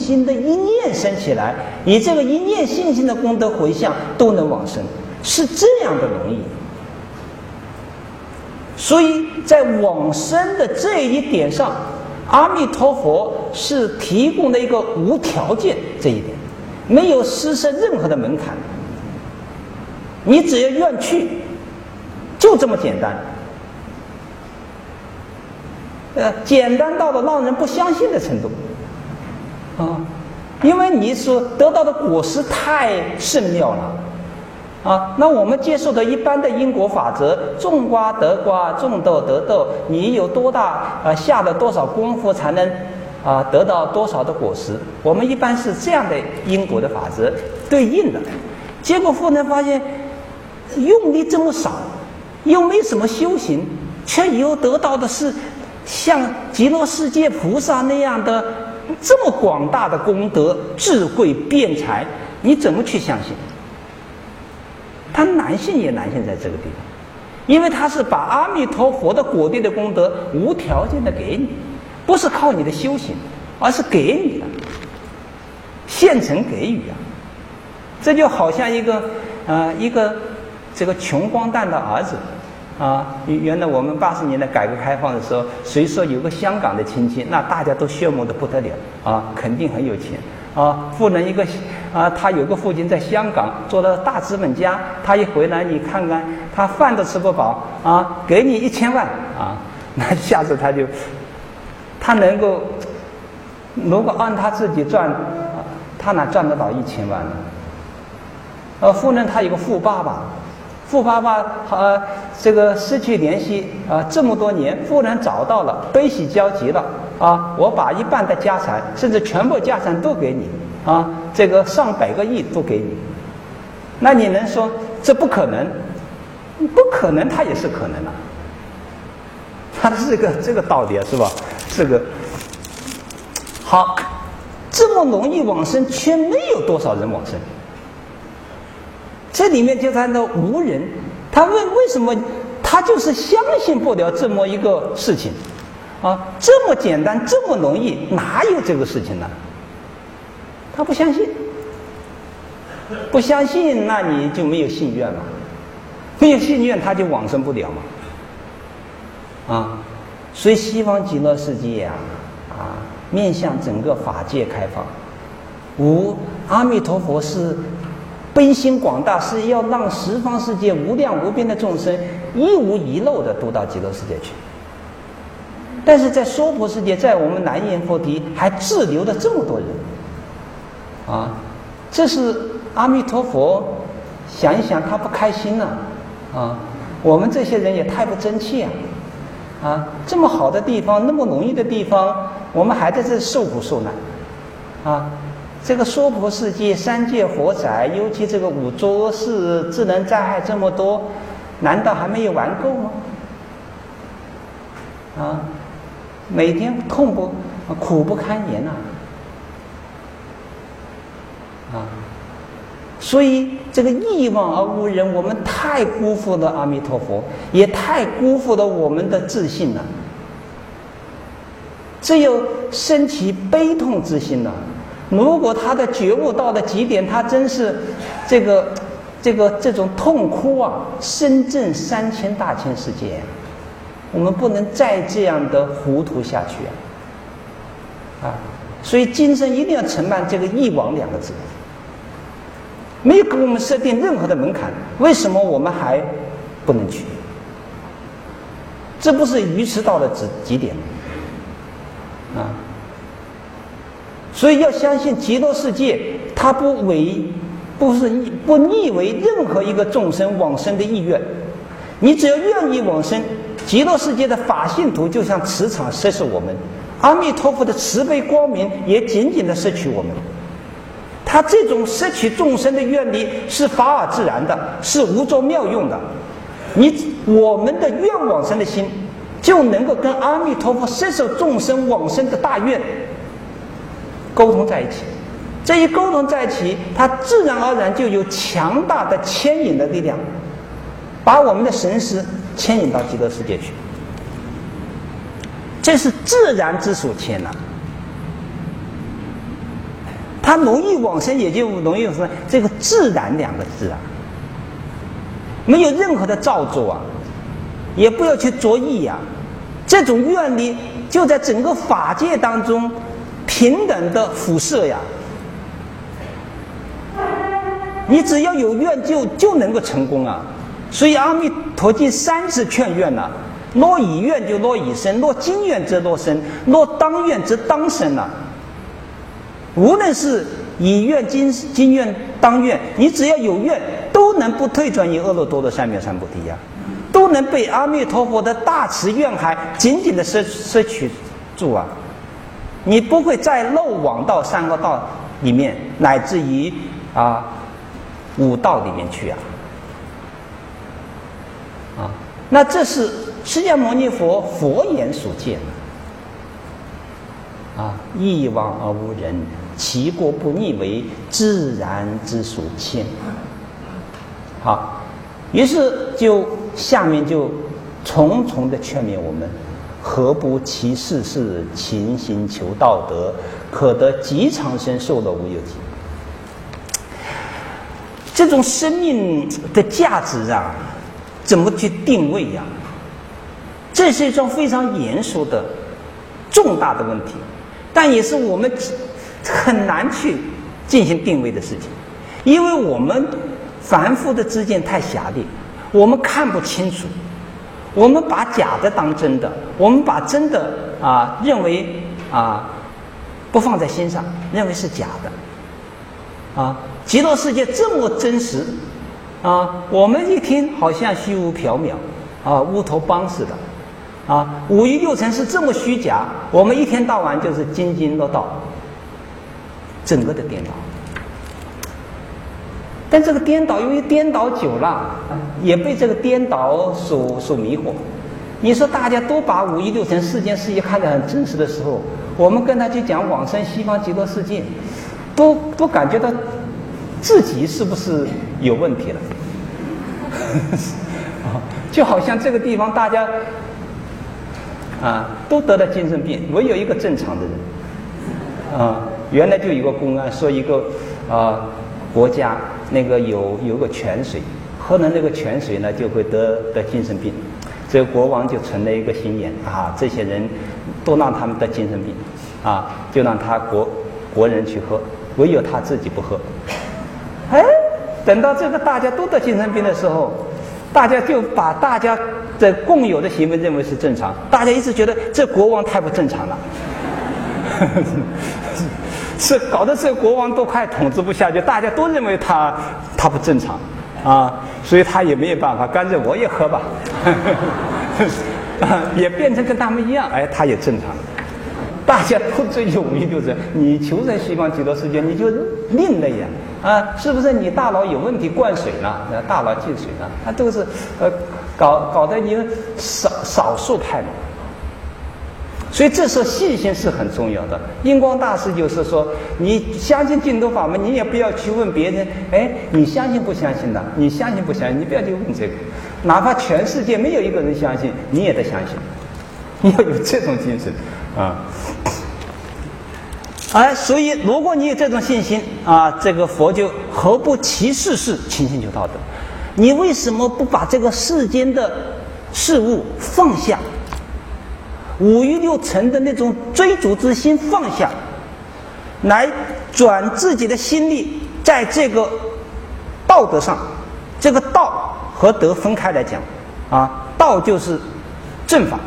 心的一念生起来，以这个一念信心的功德回向都能往生，是这样的容易。所以在往生的这一点上，阿弥陀佛是提供的一个无条件，这一点没有施设任何的门槛，你只要愿去，就这么简单。简单到了让人不相信的程度啊！因为你所得到的果实太甚妙了啊！那我们接受的一般的因果法则，种瓜得瓜，种豆得豆，你有多大下了多少功夫才能得到多少的果实？我们一般是这样的因果的法则对应的。结果妇人发现，用力这么少，又没什么修行，却以后得到的是像极乐世界菩萨那样的这么广大的功德、智慧、辩才，你怎么去相信？他难信也难信在这个地方，因为他是把阿弥陀佛的果地的功德无条件的给你，不是靠你的修行，而是给你的，现成给予啊。这就好像一个这个穷光蛋的儿子原来我们80年代改革开放的时候，谁说有个香港的亲戚，那大家都羡慕的不得了肯定很有钱富人他有个父亲在香港做了大资本家，他一回来你看看他饭都吃不饱给你1000万那下次他能够，如果按他自己赚他哪赚得到1000万呢？夫人他有个富爸爸这个失去联系这么多年，夫人找到了，悲喜交集了我把一半的家产，甚至全部家产都给你这个上百个亿都给你，那你能说这不可能？不可能，他也是可能的他是这个道理是吧？这个好，这么容易往生，却没有多少人往生。这里面就谈到无人，他问为什么他就是相信不了这么一个事情这么简单这么容易，哪有这个事情呢？他不相信，不相信，那你就没有信愿嘛，没有信愿他就往生不了嘛所以西方极乐世界面向整个法界开放，阿弥陀佛是悲心广大，是要让十方世界无量无边的众生一无遗漏的都到极乐世界去。但是在娑婆世界，在我们南阎浮提还滞留了这么多人这是阿弥陀佛想一想他不开心了我们这些人也太不争气这么好的地方，那么容易的地方，我们还在这受苦受难这个娑婆世界三界火灾，尤其这个五浊恶世自然灾害这么多，难道还没有玩够吗？每天苦不堪言所以这个一往而无人，我们太辜负了阿弥陀佛，也太辜负了我们的自信了。只有升起悲痛之心了。如果他的觉悟到了极点，他真是这种痛哭深震3000大千世界我们不能再这样的糊涂下去所以今生一定要承办这个一往2个字，没有给我们设定任何的门槛，为什么我们还不能去？这不是愚痴到了极点所以要相信极乐世界，它不逆为任何一个众生往生的意愿。你只要愿意往生，极乐世界的法性土就像磁场摄取我们，阿弥陀佛的慈悲光明也紧紧的摄取我们。他这种摄取众生的愿力是法尔自然的，是无着妙用的。我们的愿往生的心，就能够跟阿弥陀佛摄受众生往生的大愿沟通在一起。这一沟通在一起，它自然而然就有强大的牵引的力量，把我们的神识牵引到极乐世界去。这是自然之所牵他容易往生，也就容易往生。这个自然2个字啊，没有任何的造作啊，也不要去着意啊。这种愿力就在整个法界当中平等的辐射呀。你只要有愿就能够成功啊。所以《阿弥陀经》3次劝愿呐、若以愿就若以身，若经愿则若身，若当愿则当身呐、无论是以愿、经愿、当愿，你只要有愿，都能不退转于阿耨多罗三藐三菩提呀，都能被阿弥陀佛的大慈愿海紧紧的摄取住啊！你不会再漏网到3个道里面，乃至于5道里面去啊！那这是释迦牟尼佛言所见一往而无人，其过不逆为自然之所牵。好，于是下面就重重的劝勉我们：何不其事事，勤行求道德，可得极长生，寿乐无有极。这种生命的价值啊，怎么去定位呀？这是一种非常严肃的重大的问题，但也是我们很难去进行定位的事情，因为我们凡夫的知见太狭隘，我们看不清楚，我们把假的当真的，我们把真的认为不放在心上，认为是假的极乐世界这么真实我们一听好像虚无缥缈乌托邦似的五欲六尘是这么虚假，我们一天到晚就是津津乐道，整个的颠倒。但这个颠倒，由于颠倒久了，也被这个颠倒所迷惑。你说大家都把五欲六尘世间世界看得很真实的时候，我们跟他去讲往生西方极乐世界，都感觉到自己是不是有问题了？就好像这个地方大家都得了精神病，唯有一个正常的人原来就有个公安说一个国家那个有个泉水，喝了那个泉水呢就会得精神病，这个国王就存了一个心眼这些人都让他们得精神病就让他国人去喝，唯有他自己不喝。等到这个大家都得精神病的时候，大家就把大家的共有的行为认为是正常，大家一直觉得这国王太不正常了是搞得这个国王都快统治不下去，大家都认为他不正常所以他也没有办法，干脆我也喝吧也变成跟他们一样，他也正常了。大家都追求五欲六尘，你求生西方极乐世界，你就另类呀是不是你大脑有问题灌水了，大脑进水了，他都是搞得你少数派嘛。所以这时候信心是很重要的。印光大师就是说，你相信净土法门，你也不要去问别人你相信不相信的，你相信不相信，你不要去问这个，哪怕全世界没有一个人相信，你也得相信，你要有这种精神所以如果你有这种信心这个佛就何不其事事，勤行求道德。你为什么不把这个世间的事物放下，五欲六尘的那种追逐之心放下，来转自己的心力在这个道德上？这个道和德分开来讲道就是正法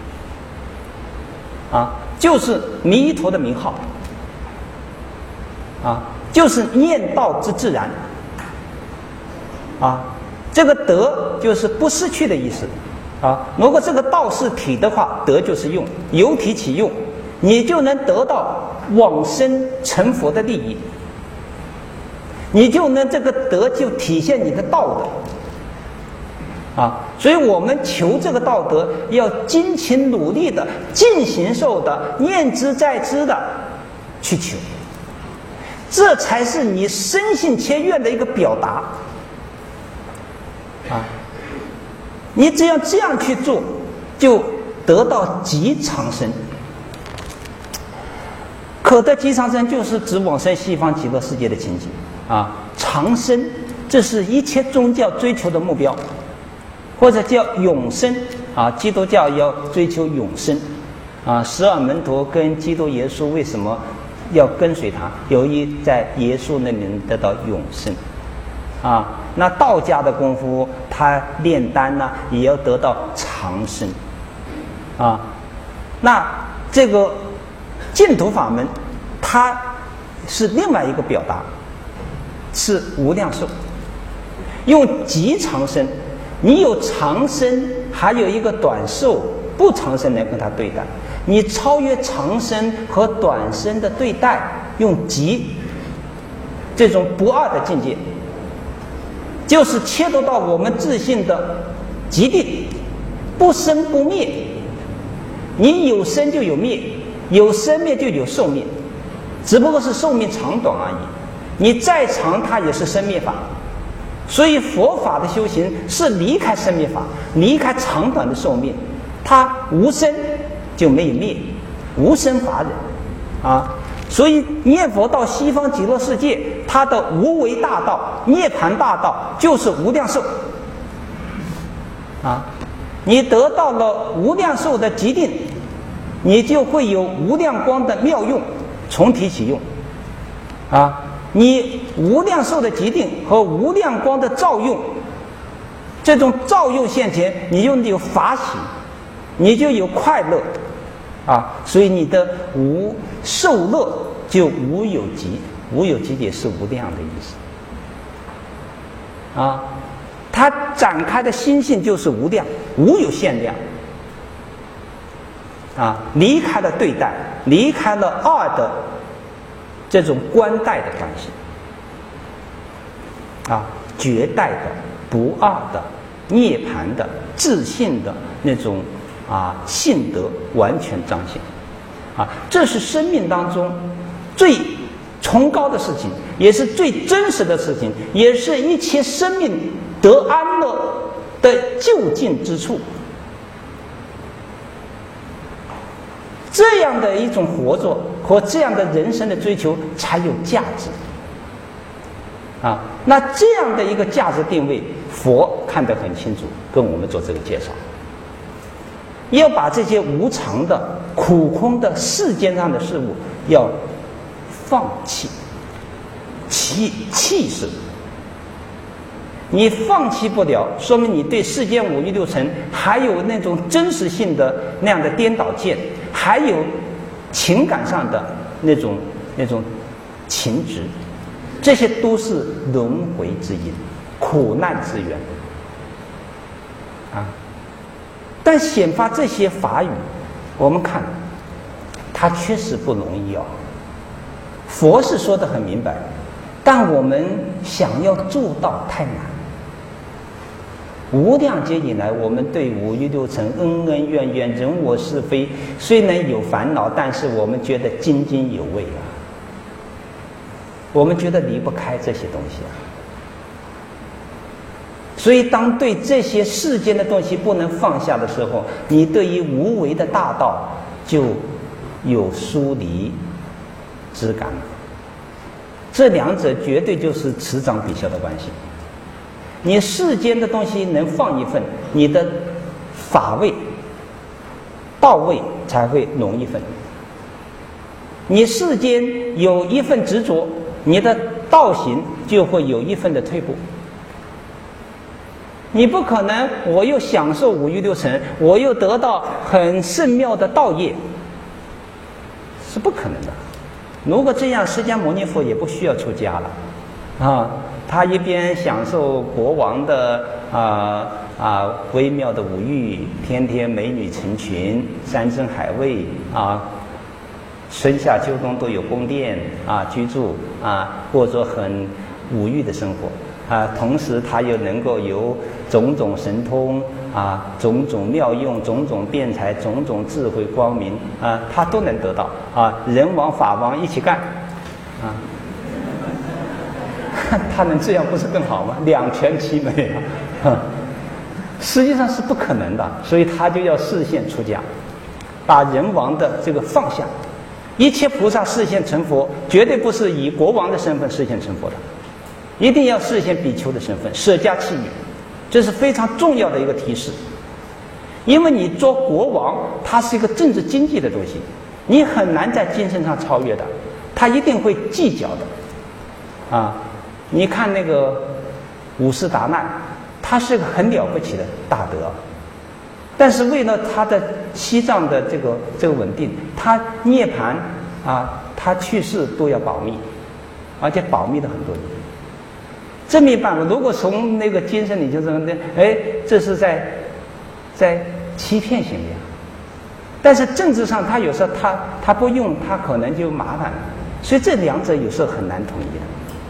就是弥陀的名号就是念道之自然这个德就是不失去的意思如果这个道是体的话，德就是用，有体起用，你就能得到往生成佛的利益，你就能这个德就体现你的道德所以我们求这个道德要精勤努力的、尽行受的、念之在之的去求，这才是你深信切愿的一个表达你只要这样去做，就得到极长生。 可得极长生就是指往生西方极乐世界的情景啊，长生这是一切宗教追求的目标，或者叫永生啊，基督教要追求永生啊。12门徒跟基督耶稣为什么要跟随他？由于在耶稣那里得到永生啊。那道家的功夫，他炼丹呢，也要得到长生啊。那这个净土法门，它是另外一个表达，是无量寿，用极长生。你有长生，还有一个短寿、不长生来跟他对待。你超越长生和短生的对待，用极这种不二的境界，就是切入到我们自信的极定，不生不灭。你有生就有灭，有生灭就有寿灭，只不过是寿命长短而已。你再长，它也是生灭法。所以佛法的修行是离开生灭法，离开长短的寿命，它无生就没有灭，无生法忍啊。所以念佛到西方极乐世界，它的无为大道、涅槃大道就是无量寿啊。你得到了无量寿的极定，你就会有无量光的妙用重提起用啊。你无量寿的极定和无量光的照用，这种照用现前，你就有法喜，你就有快乐啊。所以你的无受乐就无有极，无有极也是无量的意思啊。它展开的心性就是无量，无有限量啊。离开了对待，离开了二的这种关待的关系啊，绝代的、不二的、涅槃的、自信的那种啊性德完全彰显啊，这是生命当中最崇高的事情，也是最真实的事情，也是一切生命得安乐的就近之处。这样的一种活着和这样的人生的追求才有价值啊。那这样的一个价值定位，佛看得很清楚，跟我们做这个介绍。要把这些无常的、苦空的世间上的事物要放弃，弃是。你放弃不了，说明你对世间五欲六尘还有那种真实性的那样的颠倒见，还有情感上的那种情执，这些都是轮回之因，苦难之源啊。但显发这些法语，我们看它确实不容易哦。佛是说得很明白，但我们想要做到太难。无量劫以来，我们对五欲六尘、恩恩怨怨、人我是非，虽然有烦恼，但是我们觉得津津有味啊，我们觉得离不开这些东西啊。所以当对这些世间的东西不能放下的时候，你对于无为的大道就有疏离之感了。这两者绝对就是此长彼消的关系。你世间的东西能放一份，你的法位到位才会浓一份。你世间有一份执着，你的道行就会有一份的退步。你不可能我又享受五欲六尘，我又得到很圣妙的道业，是不可能的。如果这样，释迦牟尼佛也不需要出家了啊。他一边享受国王的微妙的五欲，天天美女成群，山珍海味啊，春夏秋冬都有宫殿啊居住啊，过着很五欲的生活啊。同时他又能够有种种神通啊，种种妙用，种种辩才，种种智慧光明啊，他都能得到啊。人王法王一起干啊。他能这样不是更好吗？两全其美啊！实际上是不可能的，所以他就要示现出家，把人王的这个放下一切菩萨示现成佛，绝对不是以国王的身份示现成佛的，一定要示现比丘的身份，舍家弃女，这是非常重要的一个提示。因为你做国王，它是一个政治经济的东西，你很难在精神上超越的，他一定会计较的。啊，你看那个五世达难，他是个很了不起的大德，但是为了他的西藏的这个稳定，他涅槃啊，他去世都要保密，而且保密了很多年。这没办法，如果从那个精神领袖中的，这是在欺骗行为啊。但是政治上，他有时候他不用，他可能就麻烦了。所以这两者有时候很难统一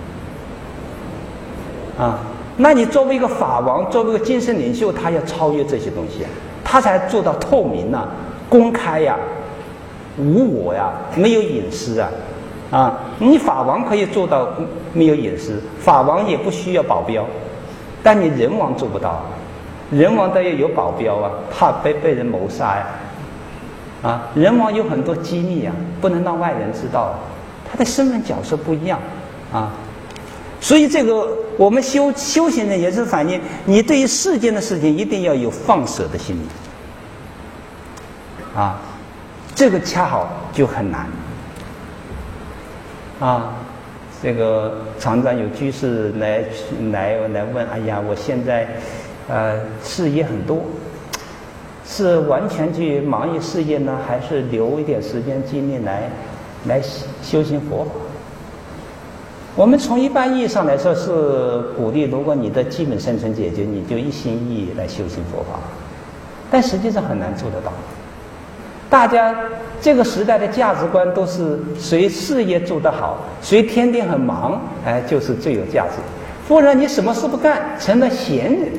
的。啊，那你作为一个法王，作为一个精神领袖，他要超越这些东西啊，他才做到透明啊、公开呀、无我呀、没有隐私啊。啊，你法王可以做到没有隐私，法王也不需要保镖，但你人王做不到啊。人王都要有保镖啊，怕被人谋杀呀。啊，人王有很多机密啊，不能让外人知道，他的身份角色不一样啊。所以这个我们修行人也是反映，你对于世间的事情一定要有放舍的心理啊，这个恰好就很难啊。这个常常有居士来问，哎呀，我现在事业很多，是完全去忙于事业呢，还是留一点时间精力来修行佛法？我们从一般意义上来说是鼓励，如果你的基本生存解决，你就一心一意来修行佛法，但实际上很难做得到。大家这个时代的价值观都是谁事业做得好，谁天天很忙，就是最有价值。不然你什么事不干，成了闲人，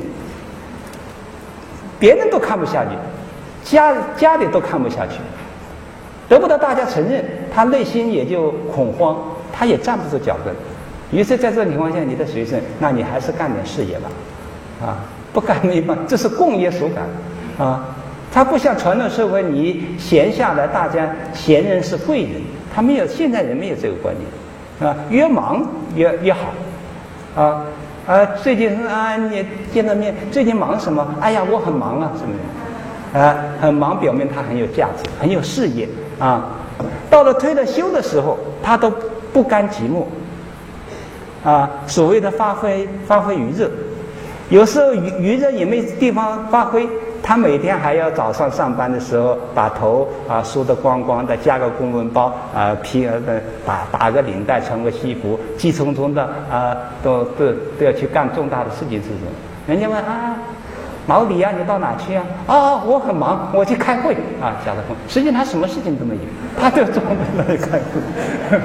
别人都看不下去，家里都看不下去，得不到大家承认，他内心也就恐慌，他也站不住脚跟。于是在这种情况下，你的学生，那你还是干点事业吧，啊，不干没办法，这是共业所感啊。他不像传统社会，你闲下来，大家闲人是贵人，他没有，现在人没有这个观念啊，越忙越好啊。最近你见到面，最近忙什么？哎呀，我很忙啊，什么的很忙，表明他很有价值，很有事业啊。到了推了修的时候，他都不甘寂寞啊，所谓的发挥余热，有时候余热也没地方发挥。他每天还要早上上班的时候把头梳得光光的，加个公文包打个领带，穿个西服，急匆匆的都要去干重大的事情。人家问老李啊，你到哪去啊？我很忙，我去开会啊，假的。实际上他什么事情都没有，他就专门来开会。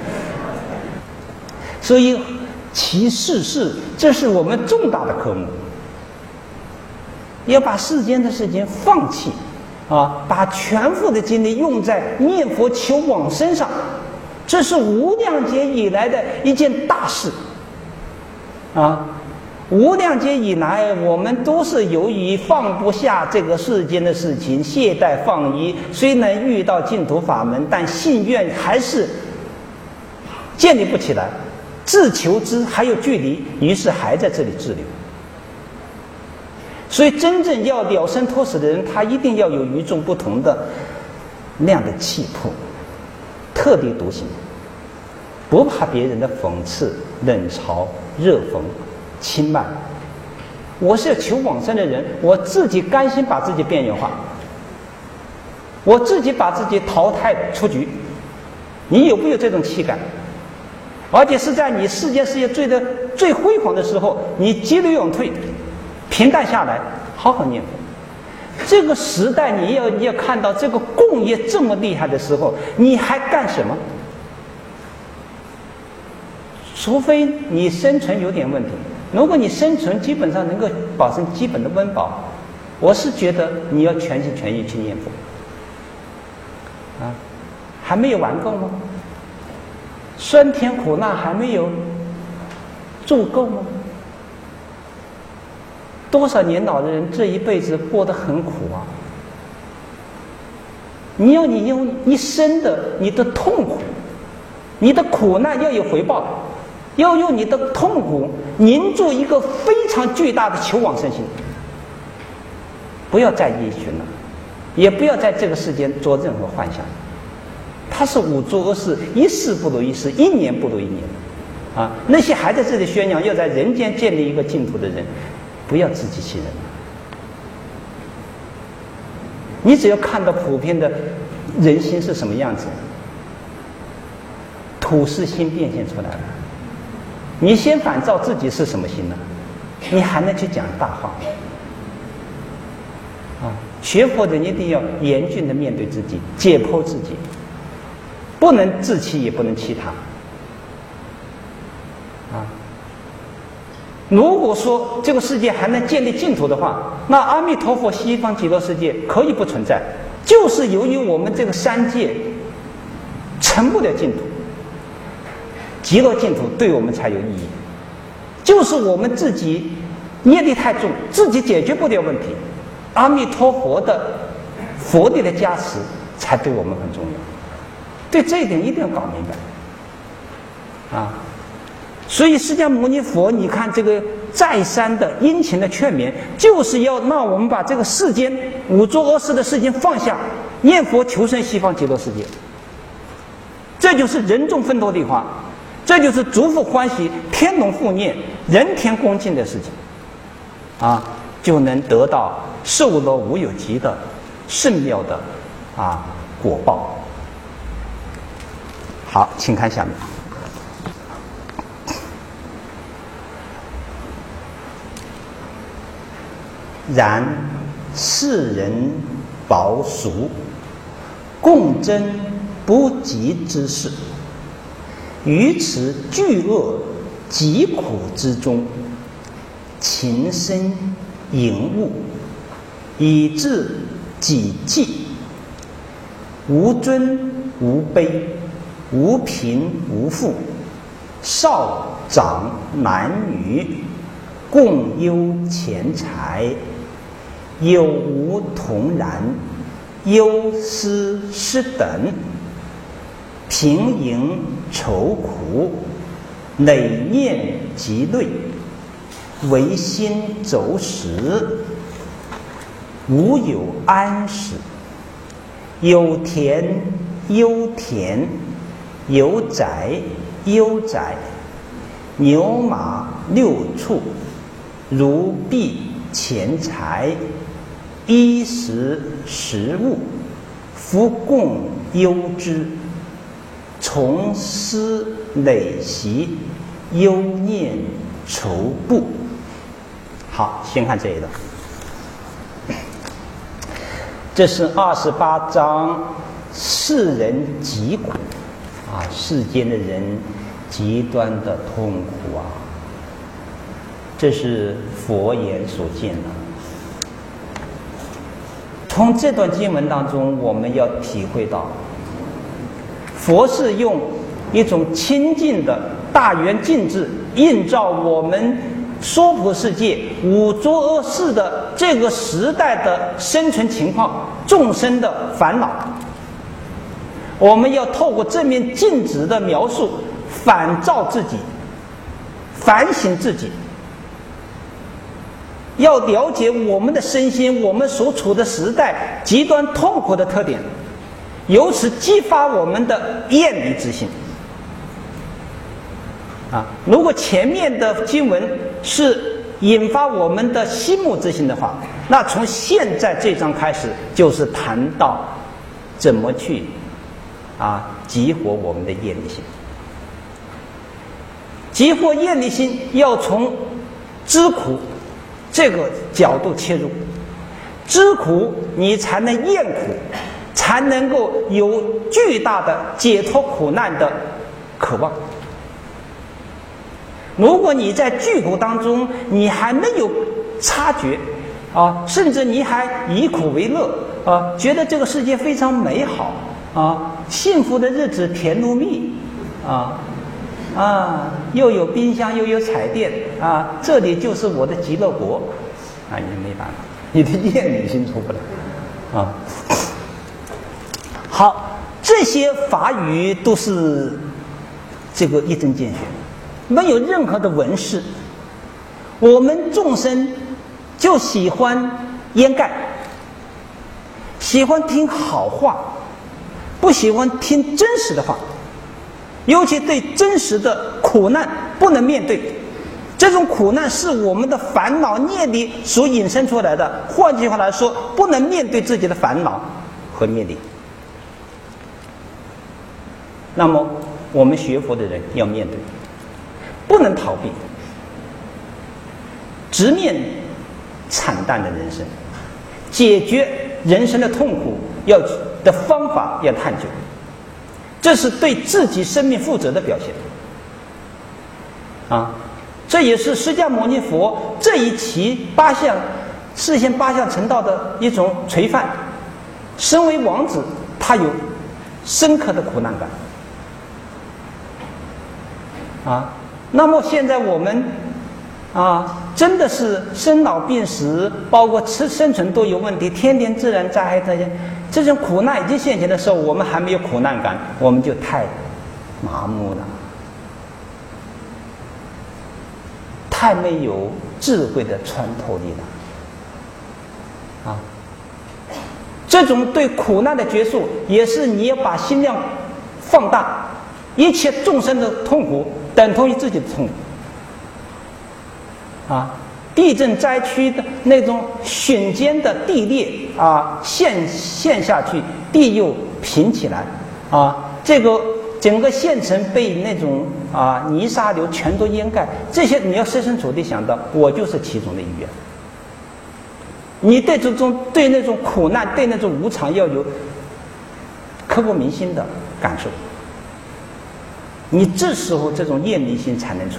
所以其事事，这是我们重大的科目。要把世间的事情放弃把全部的精力用在念佛求往生上，这是无量劫以来的一件大事无量劫以来，我们都是由于放不下这个世间的事情，懈怠放逸，虽能遇到净土法门，但信愿还是建立不起来，自求之还有距离，于是还在这里滞留。所以真正要了生脱死的人，他一定要有与众不同的那样的气魄，特立独行，不怕别人的讽刺、冷嘲、热讽、轻慢。我是求往生的人，我自己甘心把自己边缘化，我自己把自己淘汰出局。你有没有这种气概？而且是在你世间事业最辉煌的时候，你急流勇退，平淡下来，好好念佛。这个时代你要看到这个共业这么厉害的时候，你还干什么？除非你生存有点问题，如果你生存基本上能够保证基本的温饱，我是觉得你要全心全意去念佛还没有玩够吗？酸甜苦辣还没有足够吗？多少年老的人这一辈子过得很苦你用一生的你的痛苦，你的苦难要有回报的，要用你的痛苦凝住一个非常巨大的求往生心。不要再依循了，也不要在这个世间做任何幻想。它是五浊恶世，一世不如一世，一年不如一年。那些还在这里宣扬要在人间建立一个净土的人，不要自欺欺人。你只要看到普遍的人心是什么样子，土是心变现出来了。你先反照自己是什么心呢？你还能去讲大话？学佛人一定要严峻的面对自己，解剖自己，不能自欺，也不能欺他。如果说这个世界还能建立净土的话，那阿弥陀佛西方极乐世界可以不存在，就是由于我们这个三界成不了净土，极乐净土对我们才有意义。就是我们自己业力太重，自己解决不了问题，阿弥陀佛的佛力的加持才对我们很重要。对这一点一定要搞明白所以释迦牟尼佛你看这个再三的殷勤的劝勉，就是要让我们把这个世间五浊恶世的事情放下，念佛求生西方极乐世界。这就是人众奋斗的话，这就是诸佛欢喜天龙护念人天恭敬的事情就能得到受乐无有极的甚妙的果报。好，请看下面。然世人饱熟，共争不及之事，于此巨恶疾苦之中，情深隐悟，以致己忌，无尊无卑，无贫无富，少长男女，共忧钱财，有无同然，忧思失等，平盈愁苦，累念积累，唯心走时，无有安适，有田忧田，有宅忧宅，牛马六畜，如避钱财，衣食食物，夫共忧之，从思累习，忧念愁怖。好，先看这一段，这是28章世人疾苦世间的人极端的痛苦这是佛言所见的。从这段经文当中，我们要体会到，佛是用一种清净的大圆镜智，映照我们娑婆世界五浊恶世的这个时代的生存情况，众生的烦恼。我们要透过这面镜子的描述，反照自己，反省自己，要了解我们的身心，我们所处的时代极端痛苦的特点，由此激发我们的厌离之心如果前面的经文是引发我们的惜慕之心的话，那从现在这章开始就是谈到怎么去激活我们的厌离心。激活厌离心要从知苦这个角度切入，知苦你才能厌苦，才能够有巨大的解脱苦难的渴望。如果你在巨苦当中你还没有察觉甚至你还以苦为乐觉得这个世界非常美好幸福的日子甜如蜜又有冰箱又有彩电这里就是我的极乐国也没办法，你的厌离心出不来好，这些法语都是这个一针见血，没有任何的文饰。我们众生就喜欢掩盖，喜欢听好话，不喜欢听真实的话，尤其对真实的苦难不能面对。这种苦难是我们的烦恼业力所引申出来的，换句话来说，不能面对自己的烦恼和业力。那么我们学佛的人要面对，不能逃避，直面惨淡的人生，解决人生的痛苦的方法要探究，这是对自己生命负责的表现啊！这也是释迦牟尼佛这一期示现八相成道的一种垂范。身为王子，他有深刻的苦难感啊。那么现在我们真的是生老病死，包括生存都有问题，天天自然灾害这种苦难已经现前的时候，我们还没有苦难感，我们就太麻木了，太没有智慧的穿透力了这种对苦难的觉受，也是你要把心量放大，一切众生的痛苦等同于自己的痛苦地震灾区的那种瞬间的地裂陷下去，地又平起来这个整个县城被那种泥沙流全都掩盖，这些你要设身处地想到，我就是其中的一员。你对那种苦难，对那种无常要有刻骨铭心的感受，你这时候这种厌离心才能出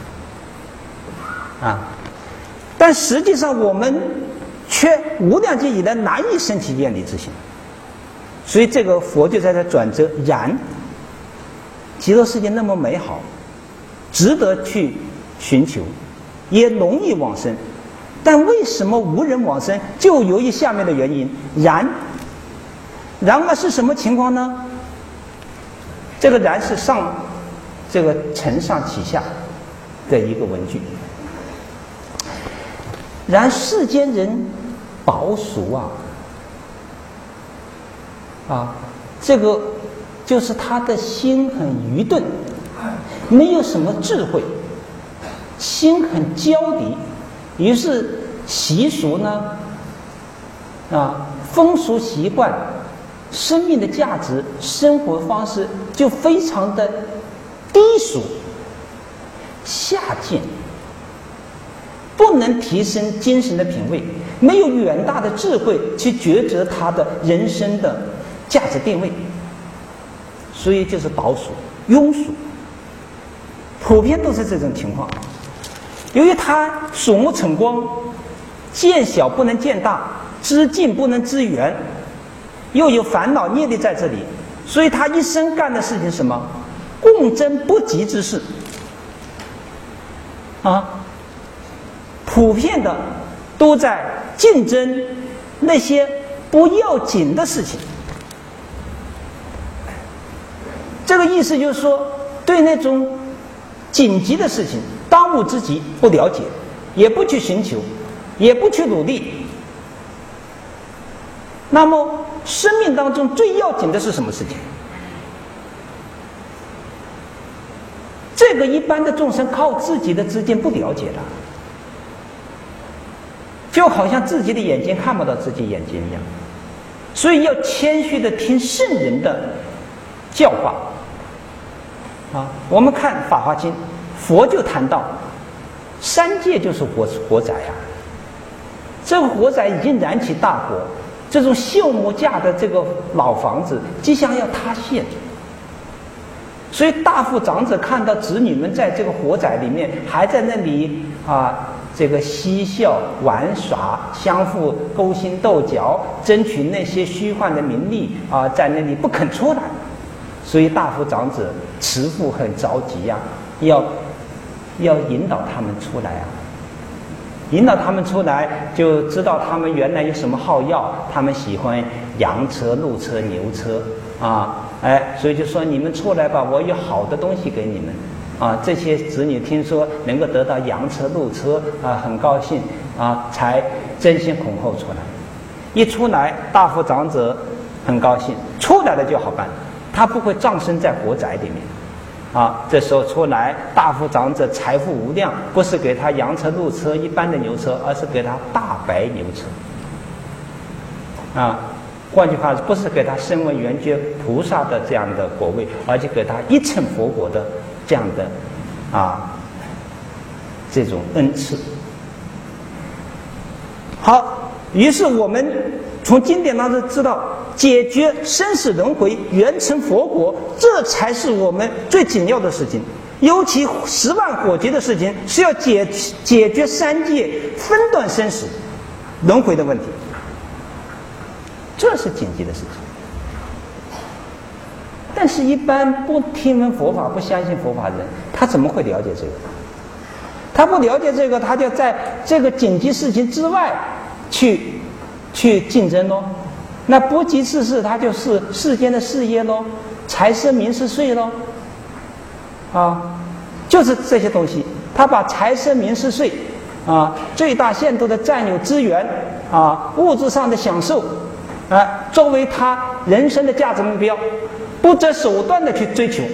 来但实际上我们却无量劫以来难以升起厌离之心，所以这个佛就在这转折。然极乐世界那么美好，值得去寻求，也容易往生，但为什么无人往生？就由于下面的原因。然而是什么情况呢？这个然是这个承上启下的一个文句。然世间人薄俗这个就是他的心很愚钝，没有什么智慧，心很骄悌，于是习俗呢风俗习惯、生命的价值、生活方式就非常的低俗下贱，不能提升精神的品味，没有远大的智慧去抉择他的人生的价值定位，所以就是薄俗、庸俗，普遍都是这种情况。由于他鼠目逞光，见小不能见大，知近不能知远，又有烦恼业力在这里，所以他一生干的事情是什么？共争不及之事普遍的都在竞争那些不要紧的事情。这个意思就是说，对那种紧急的事情、当务之急不了解，也不去寻求，也不去努力。那么生命当中最要紧的是什么事情？这个一般的众生靠自己的知见不了解的，就好像自己的眼睛看不到自己眼睛一样，所以要谦虚的听圣人的教化我们看《法华经》，佛就谈到三界就是火灾这个火灾已经燃起大火，这种朽木架的这个老房子即将要塌陷，所以大父长者看到子女们在这个火灾里面还在那里这个嬉笑玩耍，相互勾心斗角，争取那些虚幻的名利在那里不肯出来，所以大父长者慈父很着急要引导他们出来引导他们出来，就知道他们原来有什么好药，他们喜欢羊车、鹿车、牛车所以就说你们出来吧，我有好的东西给你们。这些子女听说能够得到羊车、鹿车很高兴才争先恐后出来。一出来，大夫长者很高兴，出来了就好办，他不会葬身在国宅里面。这时候出来，大夫长者财富无量，不是给他羊车、鹿车、一般的牛车，而是给他大白牛车。换句话说，不是给他身为圆觉菩萨的这样的果位，而且给他一乘佛果的这样的这种恩赐。好，于是我们从经典当中知道，解决生死轮回、圆成佛果，这才是我们最紧要的事情。尤其10万火急的事情是要解决三界分段生死轮回的问题，这是紧急的事情。但是一般不听闻佛法、不相信佛法的人，他怎么会了解这个？他不了解这个，他就在这个紧急事情之外去竞争咯。那不急之事，他就是世间的事业咯，财生名食睡咯。就是这些东西，他把财生名食睡最大限度的占有资源物质上的享受作为他人生的价值目标，不择手段的去追求，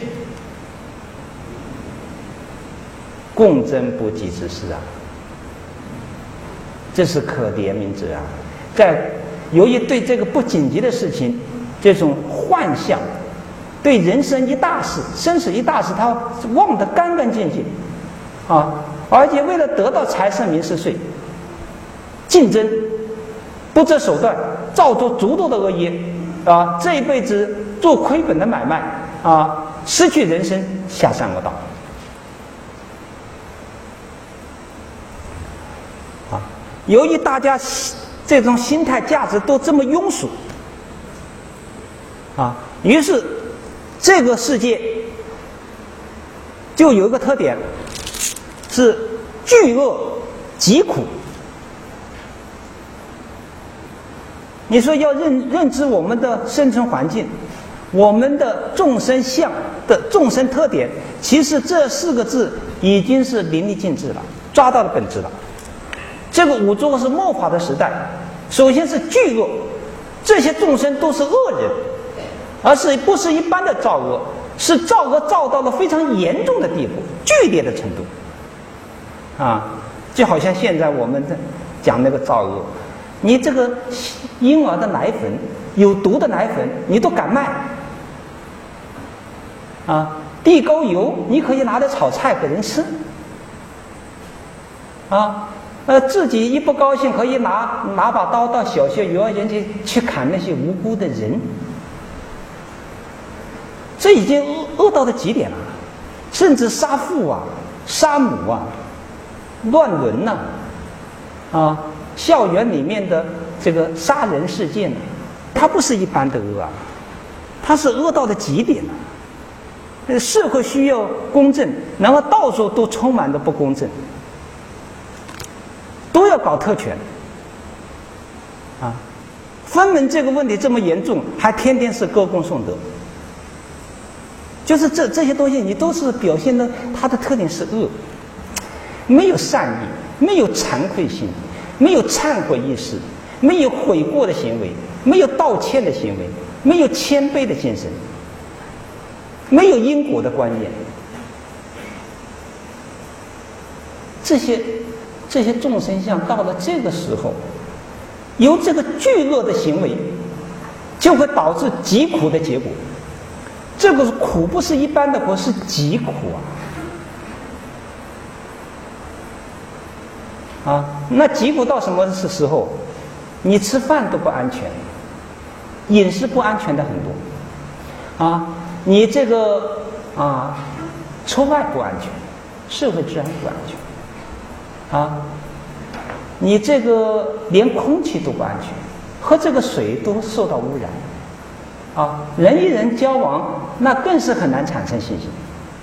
共争不及之事这是可怜悯者由于对这个不紧急的事情，这种幻象，对人生一大事、生死一大事，他忘得干干净净而且为了得到财生名食睡，竞争，不择手段，造作诸多的恶业这一辈子做亏本的买卖失去人生，下三恶道由于大家这种心态价值都这么庸俗于是这个世界就有一个特点，是巨恶极苦。你说要认知我们的生存环境，我们的众生相的众生特点，其实这4个字已经是淋漓尽致了，抓到了本质了。这个五浊是末法的时代，首先是巨恶，这些众生都是恶人，而是不是一般的造恶，是造恶造到了非常严重的地步，剧烈的程度就好像现在我们讲那个造恶，你这个婴儿的奶粉，有毒的奶粉你都敢卖地沟油你可以拿来炒菜给人吃自己一不高兴可以拿把刀到小学幼儿园去砍那些无辜的人，这已经恶到了极点了。甚至杀父杀母乱伦校园里面的这个杀人事件它不是一般的恶它是恶到了极点社会需要公正，然后到处都充满了不公正，都要搞特权分门这个问题这么严重，还天天是歌功颂德，就是这些东西你都是表现的它的特点是恶，没有善意，没有惭愧心，没有忏悔意识，没有悔过的行为，没有道歉的行为，没有谦卑的精神，没有因果的观念。这些众生相到了这个时候，由这个巨恶的行为就会导致极苦的结果。这个苦不是一般的苦，是极苦那极苦到什么时候？你吃饭都不安全，饮食不安全的很多你这个出外不安全，社会治安不安全你这个连空气都不安全，喝这个水都受到污染人与人交往那更是很难产生信心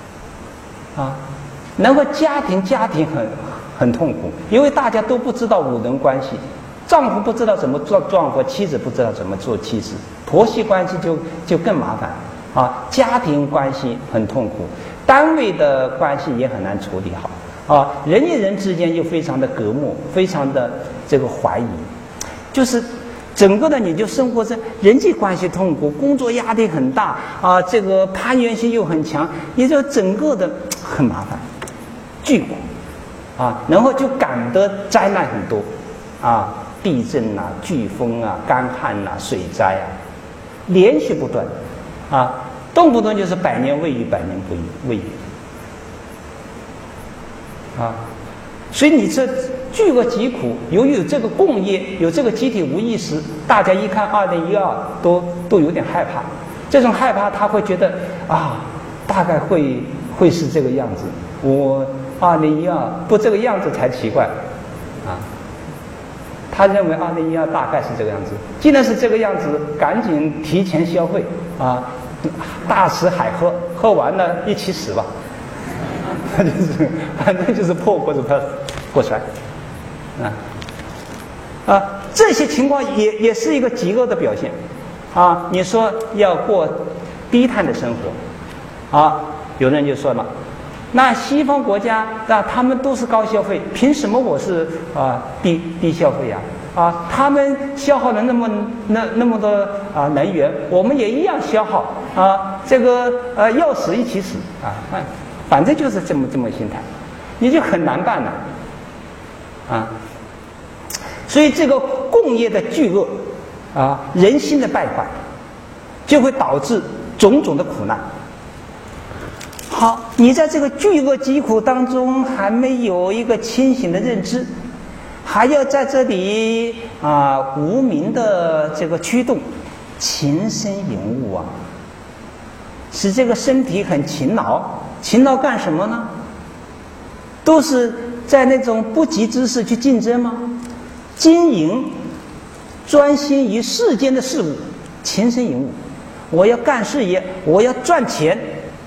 然后家庭很痛苦，因为大家都不知道五伦关系，丈夫不知道怎么做丈夫，妻子不知道怎么做妻子婆媳关系就更麻烦啊，家庭关系很痛苦，单位的关系也很难处理好啊，人与人之间又非常的隔膜，非常的这个怀疑，就是整个的你就生活在人际关系痛苦，工作压力很大啊，这个攀援性又很强，也就整个的很麻烦，巨苦啊，然后就感得灾难很多啊，地震啊、飓风啊、干旱啊、水灾啊，连续不断啊，动不动就是百年未遇，百年未遇啊，所以你这巨恶疾苦，由于有这个共业，有这个集体无意识，大家一看2012都有点害怕，这种害怕他会觉得啊，大概会是这个样子，我2012不这个样子才奇怪啊。他认为2012大概是这个样子，既然是这个样子，赶紧提前消费啊，大吃海喝完了一起死吧，反正就是破锅子破摔这些情况也是一个极恶的表现啊。你说要过低碳的生活啊，有人就说了，那西方国家他们都是高消费，凭什么我是低消费他们消耗了那么多能源，我们也一样消耗这个要死一起死反正就是这么心态，你就很难办了所以这个共业的巨恶人心的败坏，就会导致种种的苦难。好，你在这个巨恶疾苦当中还没有一个清醒的认知，还要在这里无明的这个驱动，情身引物使这个身体很勤劳干什么呢？都是在那种不急之事去竞争吗？经营专心于世间的事物，情身引物，我要干事业，我要赚钱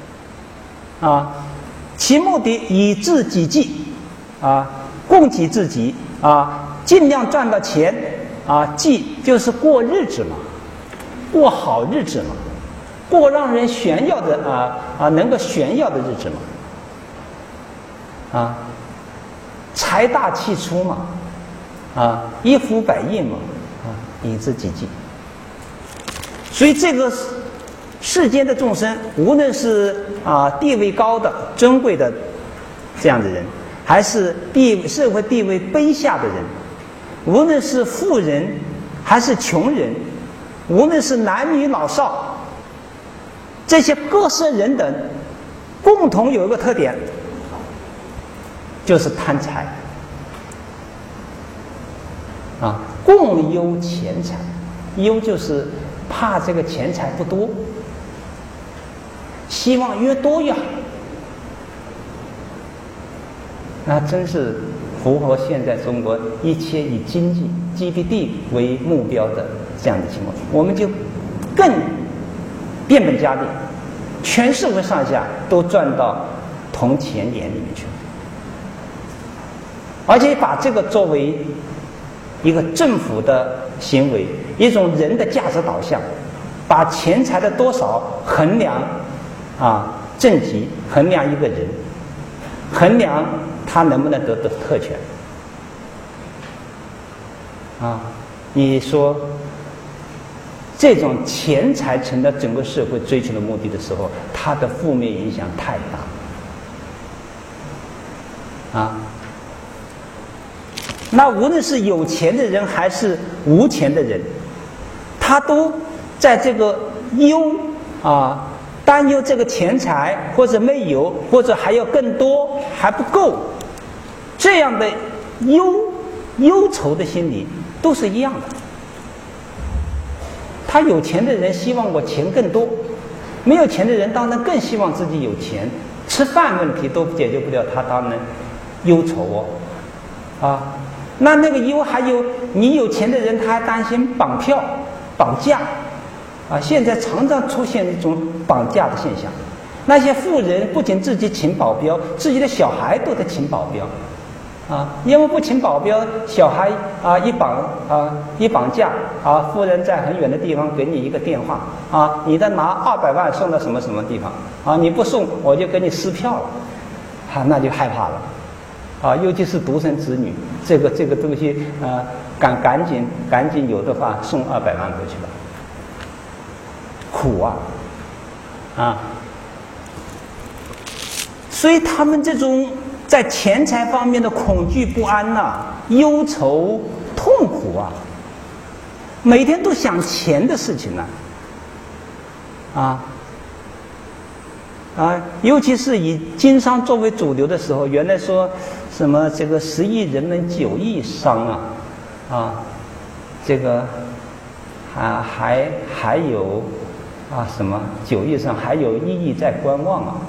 其目的以自己计供给自己尽量赚到钱计就是过日子嘛，过好日子嘛，过让人炫耀的能够炫耀的日子嘛财大气粗嘛一夫百应嘛以自己计。所以这个世间的众生，无论是地位高的尊贵的这样的人，还是社会地位卑下的人，无论是富人还是穷人，无论是男女老少，这些各色人等共同有一个特点，就是贪财共忧钱财，忧就是怕这个钱财不多，希望越多越好。那真是符合现在中国一切以经济 GDP 为目标的这样的情况，我们就更变本加厉，全社会上下都赚到铜钱眼里面去，而且把这个作为一个政府的行为，一种人的价值导向，把钱财的多少衡量政绩，衡量一个人，衡量他能不能得到特权你说这种钱财成了整个社会追求的目的的时候，它的负面影响太大那无论是有钱的人还是无钱的人，他都在这个担忧这个钱财或者没有，或者还要更多还不够，这样的忧愁的心理都是一样的。他有钱的人希望我钱更多，没有钱的人当然更希望自己有钱，吃饭问题都解决不了，他当然忧愁那个忧还有你有钱的人他还担心绑票绑架现在常常出现一种绑架的现象，那些富人不仅自己请保镖，自己的小孩都得请保镖因为不请保镖，小孩一绑架夫人在很远的地方给你一个电话你再拿200万送到什么什么地方你不送我就给你撕票了那就害怕了尤其是独生子女，这个东西赶紧有的话送200万过去吧，苦所以他们这种在钱财方面的恐惧不安忧愁痛苦每天都想钱的事情尤其是以经商作为主流的时候，原来说什么这个10亿人们9亿商这个还有什么9亿商，还有1亿在观望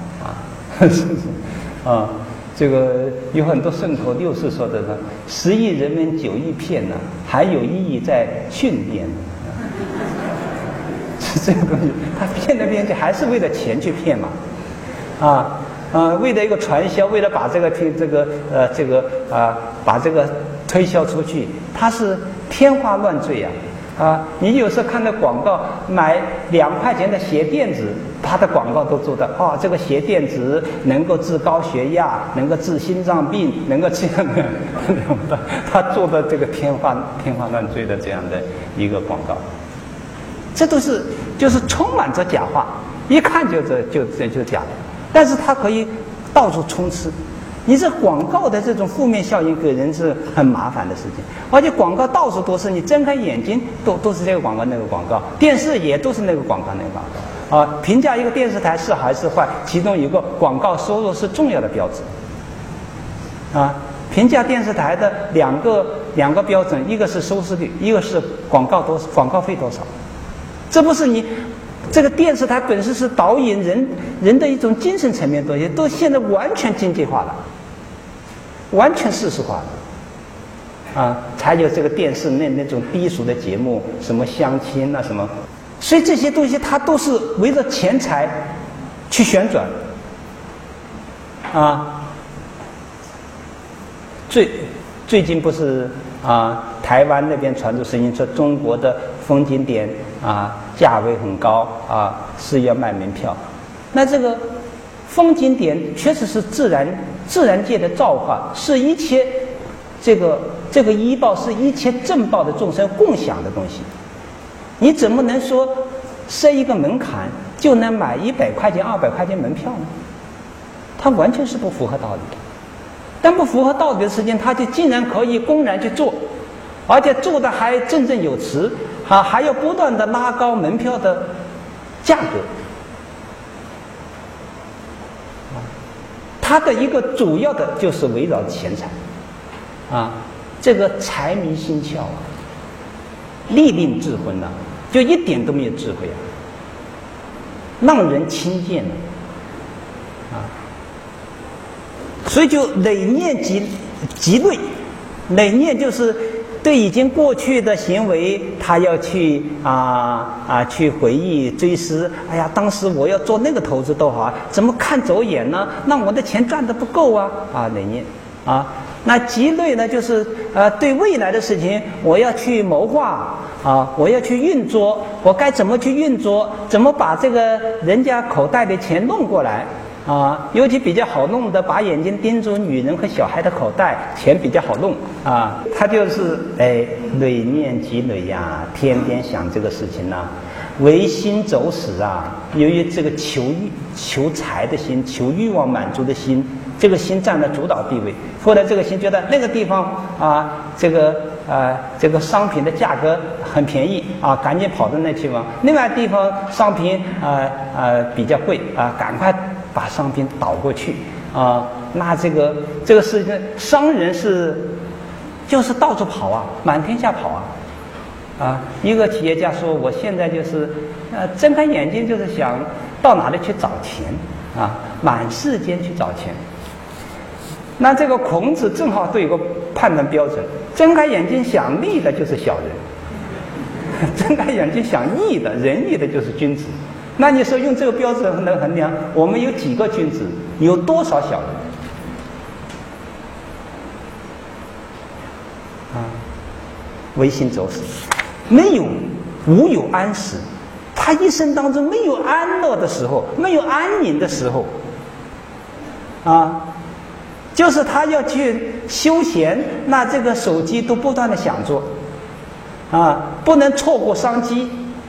这个有很多顺口溜是说的呢，10亿人民9亿骗呢，还有1亿在训练这个东西，他骗来骗去还是为了钱去骗嘛，为了一个传销，为了把把这个推销出去，他是天花乱坠你有时候看到广告，买2块钱的鞋垫子，他的广告都做的这个鞋垫子能够治高血压，能够治心脏病，能够这样的，他做的这个天花乱坠的这样的一个广告，这都是就是充满着假话，一看就假的，但是它可以到处充斥。你这广告的这种负面效应给人是很麻烦的事情，而且广告到处都是，你睁开眼睛都是这个广告那个广告，电视也都是那个广告那个广告评价一个电视台是好还是坏，其中一个广告收入是重要的标志评价电视台的两个标准，一个是收视率，一个是广告费多少，这不是你这个电视台本身是导引人的一种精神层面的东西，都现在完全经济化了，完全事实化了才有这个电视那种低俗的节目，什么相亲什么，所以这些东西它都是围着钱财去旋转最近不是台湾那边传出声音说中国的风景点价位很高是要卖门票。那这个风景点确实是自然界的造化，是一切这个医报是一切正报的众生共享的东西。你怎么能说设一个门槛就能买100块钱200块钱门票呢？它完全是不符合道理的。但不符合道理的事情，他就竟然可以公然去做，而且做的还振振有词还要不断的拉高门票的价格。它的一个主要的就是围绕钱财这个财迷心窍利令智昏就一点都没有智慧让人轻贱所以就累念即累，累念就是对已经过去的行为，他要去去回忆追思。哎呀，当时我要做那个投资多好怎么看走眼呢？那我的钱赚得不够累念那即累呢，就是对未来的事情我要去谋划我要去运作，我该怎么去运作？怎么把这个人家口袋的钱弄过来？尤其比较好弄的，把眼睛盯住女人和小孩的口袋，钱比较好弄他就是累念积累天天想这个事情唯心走死由于这个求财的心，求欲望满足的心，这个心占了主导地位。后来这个心觉得那个地方这个商品的价格很便宜赶紧跑到那去嘛。另外地方商品比较贵赶快把商品倒过去那这个事情，商人就是到处跑满天下跑一个企业家说，我现在就是睁开眼睛就是想到哪里去找钱满世间去找钱。那这个孔子正好都有个判断标准，睁开眼睛想利的就是小人，睁开眼睛想义的仁义的就是君子。那你说用这个标准能衡量我们有几个君子，有多少小人唯心走死，无有安时。他一生当中没有安乐的时候，没有安宁的时候，就是他要去休闲，那这个手机都不断的响着，不能错过商机，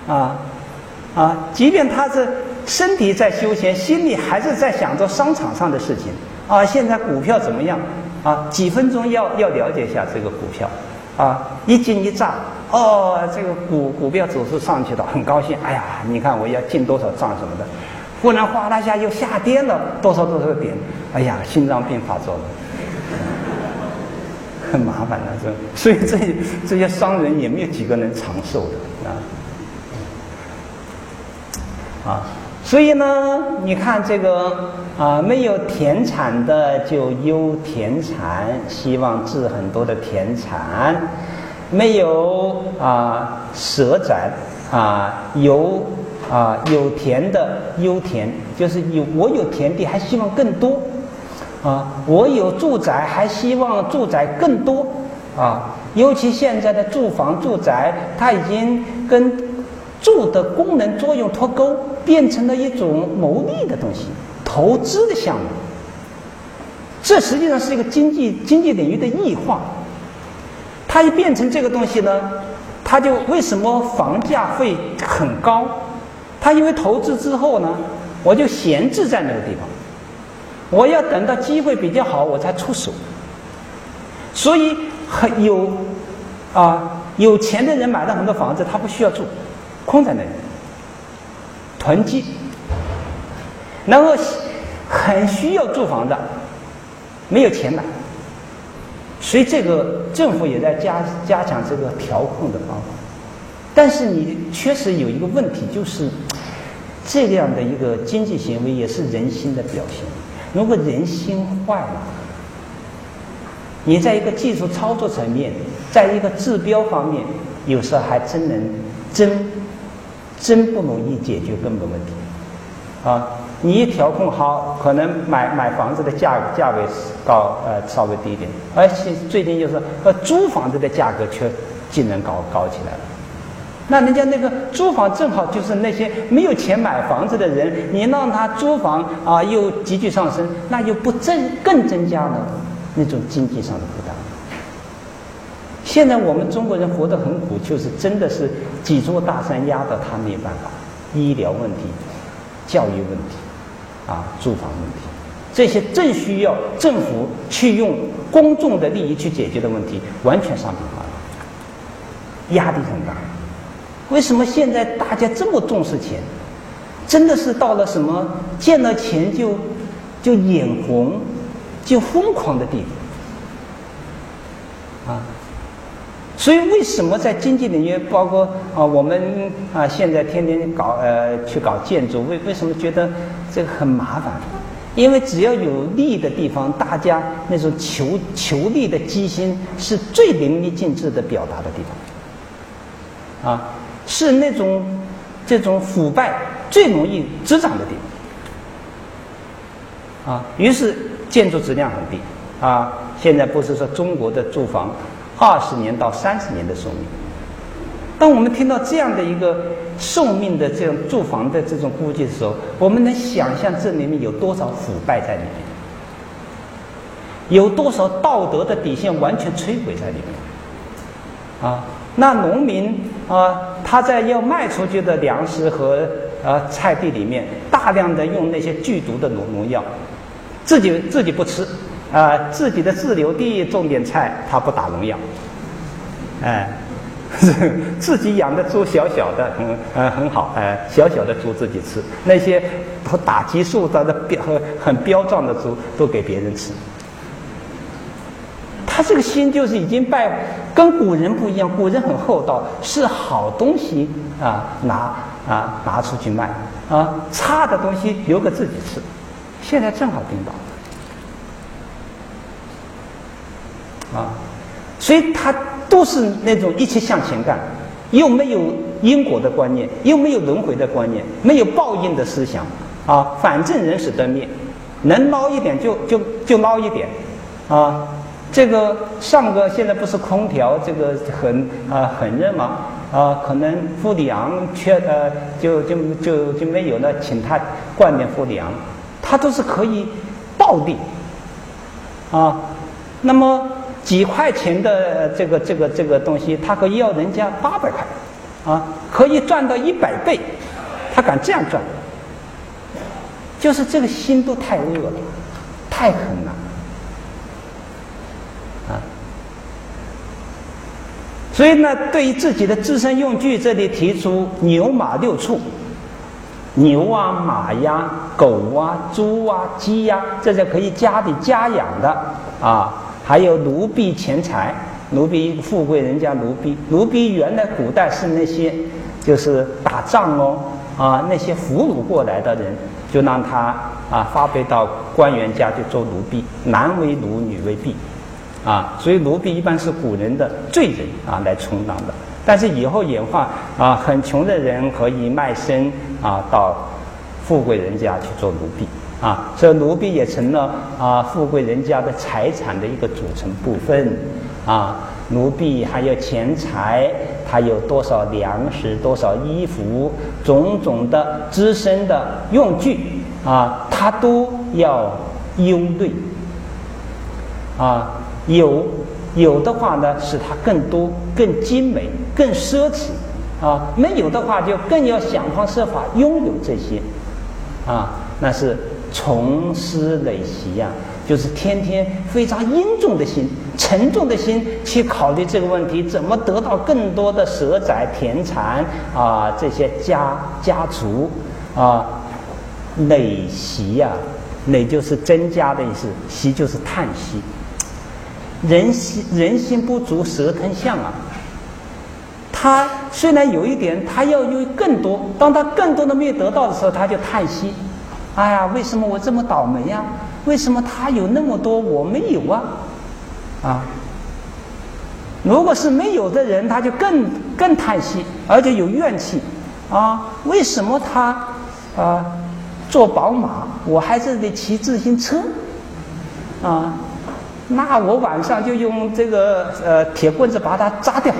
即便他是身体在休闲，心里还是在想着商场上的事情，现在股票怎么样，几分钟要了解一下这个股票，一惊一乍，这个股票指数上去了，很高兴，哎呀，你看我要进多少账什么的，忽然哗啦一下又下跌了多少点，哎呀，心脏病发作了，很麻烦的，所以这些商人也没有几个能长寿的所以呢，你看这个没有田产的就忧田产，希望治很多的田产；没有舍宅有田的忧田，就是我有田地还希望更多我有住宅还希望住宅更多尤其现在的住房住宅，它已经跟住的功能作用脱钩，变成了一种牟利的东西，投资的项目。这实际上是一个经济领域的异化。它一变成这个东西呢，它就为什么房价会很高？它因为投资之后呢，我就闲置在那个地方，我要等到机会比较好我才出手。所以有钱的人买了很多房子，他不需要住，空在那里囤积，然后很需要住房的没有钱买，所以这个政府也在加强这个调控的方法。但是你确实有一个问题，就是这样的一个经济行为也是人心的表现。如果人心坏了，你在一个技术操作层面，在一个治标方面，有时候还真不容易解决根本问题你一调控好，可能买房子的价位高稍微低一点，而且最近就是租房子的价格却竟然高起来了。那人家那个租房正好就是那些没有钱买房子的人，你让他租房又急剧上升，那又更增加了那种经济上的负担。现在我们中国人活得很苦，就是真的是几座大山压得他没有办法，医疗问题、教育问题住房问题，这些正需要政府去用公众的利益去解决的问题，完全商品化了，压力很大。为什么现在大家这么重视钱？真的是到了什么见了钱就眼红、就疯狂的地步所以为什么在经济领域，包括我们现在天天去搞建筑，为什么觉得这个很麻烦？因为只要有利的地方，大家那种求利的机心是最淋漓尽致的表达的地方是这种腐败最容易滋长的地方于是建筑质量很低现在不是说中国的住房20年到30年的寿命。当我们听到这样的一个寿命的这种住房的这种估计的时候，我们能想象这里面有多少腐败在里面，有多少道德的底线完全摧毁在里面那农民他在要卖出去的粮食和菜地里面，大量的用那些剧毒的农药，自己不吃自己的自留地种点菜，他不打农药自己养的猪小小的很好小小的猪自己吃，那些打激素的很彪壮的猪都给别人吃。他这个心就是已经跟古人不一样，古人很厚道，是好东西拿出去卖差的东西留给自己吃。现在正好颠倒所以他都是那种一起向前干，又没有因果的观念，又没有轮回的观念，没有报应的思想反正人死灯灭，能捞一点就捞一点这个上个现在不是空调这个很热吗？可能氟利昂就没有了，请他灌点氟利昂，它都是可以倒地啊。那么几块钱的这个东西，他可以要人家800块啊，可以赚到100倍，他敢这样赚，就是这个心都太恶了，太狠了啊。所以呢，对于自己的自身用具，这里提出牛马6畜，牛啊、马呀、狗啊、猪啊、鸡呀，这是可以家里家养的啊。还有奴婢钱财，奴婢富贵人家奴婢原来古代是那些就是打仗那些俘虏过来的人，就让他发配到官员家去做奴婢，男为奴，女为婢所以奴婢一般是古人的罪人来充当的。但是以后演化很穷的人可以卖身到富贵人家去做奴婢所以奴婢也成了富贵人家的财产的一个组成部分奴婢还有钱财，他有多少粮食，多少衣服，种种的自身的用具他都要优劣有的话呢，使它更多、更精美、更奢侈没有的话就更要想方设法拥有这些那是从思累习就是天天非常殷重的心、沉重的心去考虑这个问题，怎么得到更多的舍宰田产这些家畜累习累就是增加的意思，习就是叹息。人心不足蛇吞象他虽然有一点，他要有更多，当他更多的没有得到的时候，他就叹息，哎呀，为什么我这么倒霉呀？为什么他有那么多我没有如果是没有的人，他就更叹息，而且有怨气为什么他坐宝马，我还是得骑自行车那我晚上就用这个铁棍子把它扎掉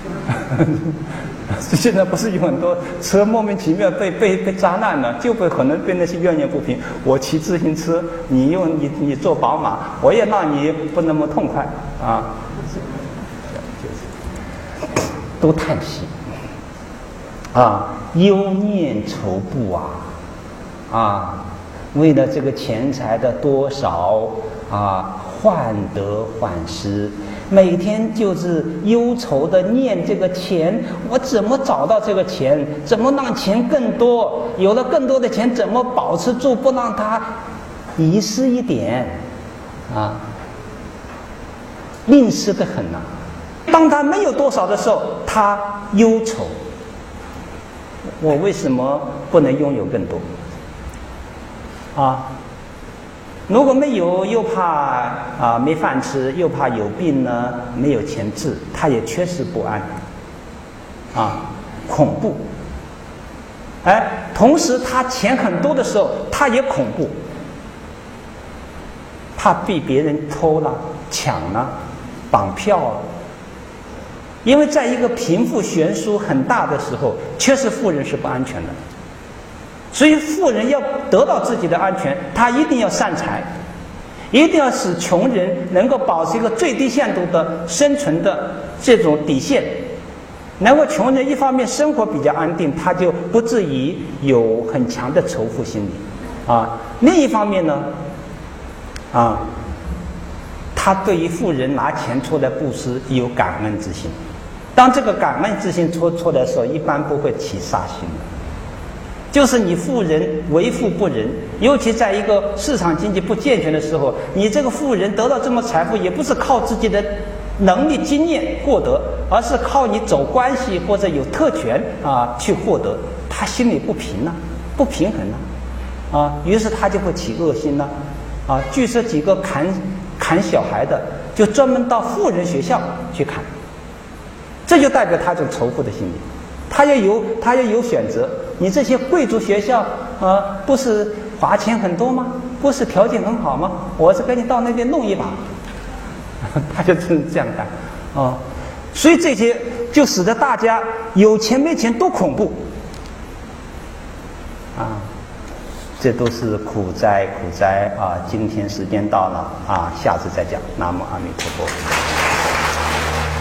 现在不是有很多车莫名其妙被扎烂了，就可能被那些怨言不平。我骑自行车，你坐宝马，我也让你不那么痛快都叹息忧念愁怖为了这个钱财的多少患得患失，每天就是忧愁的念这个钱，我怎么找到这个钱？怎么让钱更多？有了更多的钱，怎么保持住，不让它遗失一点吝啬得很当他没有多少的时候，他忧愁，我为什么不能拥有更多如果没有，又怕没饭吃，又怕有病呢，没有钱治，他也确实不安恐怖同时他钱很多的时候，他也恐怖，怕被别人偷了、抢了、绑票因为在一个贫富悬殊很大的时候，确实富人是不安全的。所以富人要得到自己的安全，他一定要善财，一定要使穷人能够保持一个最低限度的生存的这种底线，能够穷人一方面生活比较安定，他就不至于有很强的仇富心理另一方面呢他对于富人拿钱出来布施有感恩之心，当这个感恩之心出来的时候，一般不会起杀心的。就是你富人为富不仁，尤其在一个市场经济不健全的时候，你这个富人得到这么财富，也不是靠自己的能力经验获得，而是靠你走关系或者有特权去获得，他心里不平不平衡于是他就会起恶心据说几个砍小孩的，就专门到富人学校去砍，这就代表他这种仇富的心理。他要有选择，你这些贵族学校不是花钱很多吗？不是条件很好吗？我是给你到那边弄一把他就真是这样干，啊，所以这些就使得大家有钱没钱都恐怖，啊，这都是苦哉苦哉啊！今天时间到了啊，下次再讲。南无阿弥陀佛。